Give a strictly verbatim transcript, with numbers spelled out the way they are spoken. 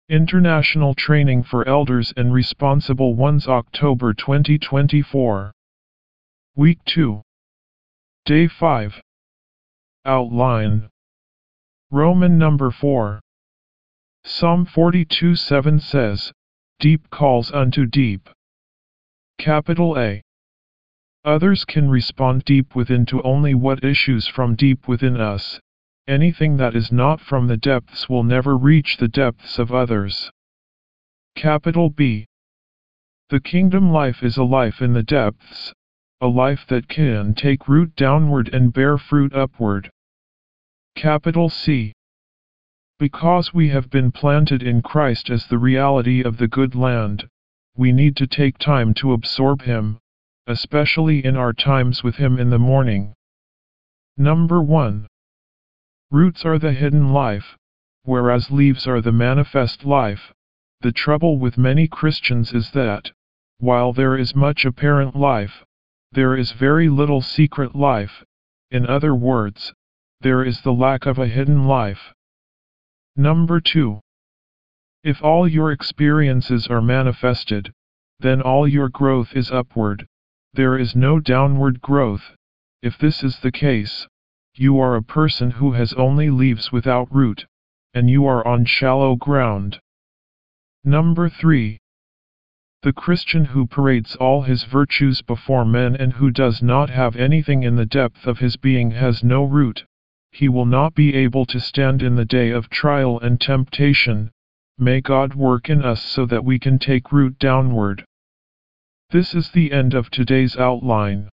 International Training for Elders and Responsible Ones, October twenty twenty-four. Week two. Day five. Outline. Roman number four. Psalm forty-two seven says, "Deep calls unto deep." Capital A. Others can respond deep within to only what issues from deep within us. Anything that is not from the depths will never reach the depths of others. Capital B. The kingdom life is a life in the depths, a life that can take root downward and bear fruit upward. Capital C. Because we have been planted in Christ as the reality of the good land, we need to take time to absorb Him, especially in our times with Him in the morning. Number one. Roots are the hidden life, whereas leaves are the manifest life. The trouble with many Christians is that, while there is much apparent life, there is very little secret life. In other words, there is the lack of a hidden life. Number two. If all your experiences are manifested, then all your growth is upward. There is no downward growth. If this is the case, you are a person who has only leaves without root, and you are on shallow ground. Number three. The Christian who parades all his virtues before men and who does not have anything in the depth of his being has no root. He will not be able to stand in the day of trial and temptation. May God work in us so that we can take root downward. This is the end of today's outline.